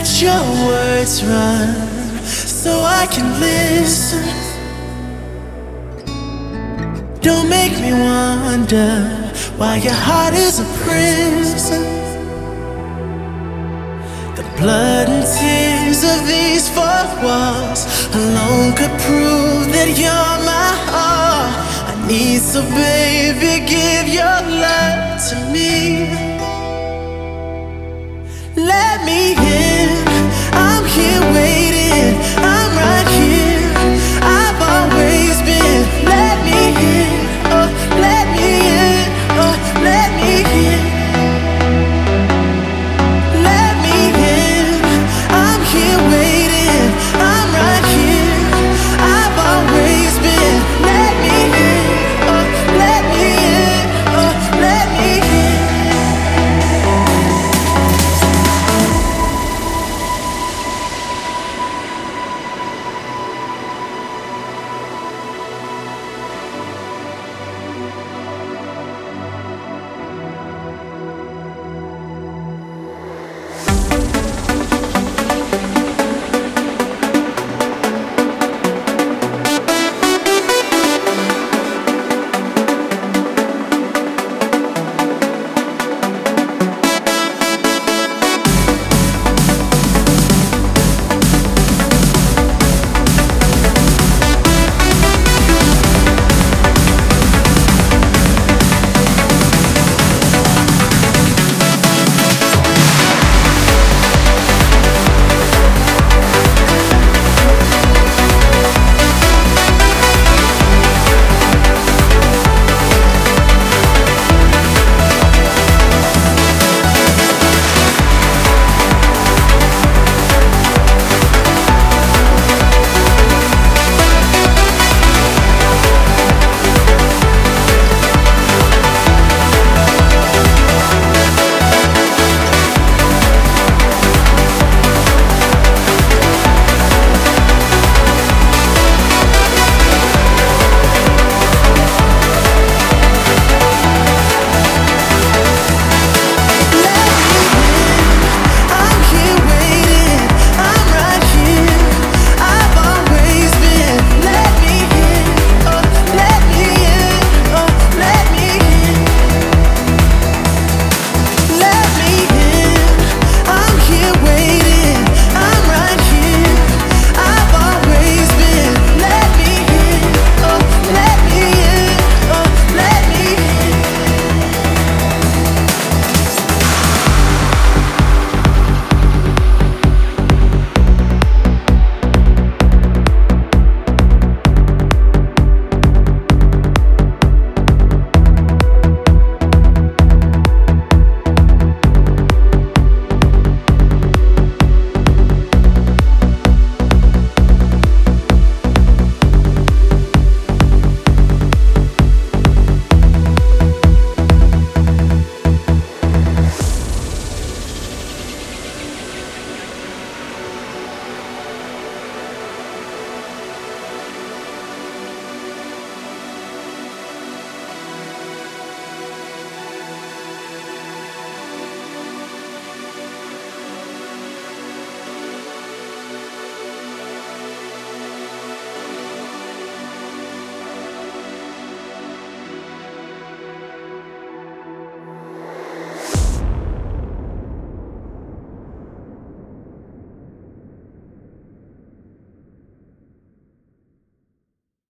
let your words run so I can listen. Don't make me wonder why your heart is a prison. The blood and tears of these four walls alone could prove that you're my all. I need, so baby, give your love to me. Let me in.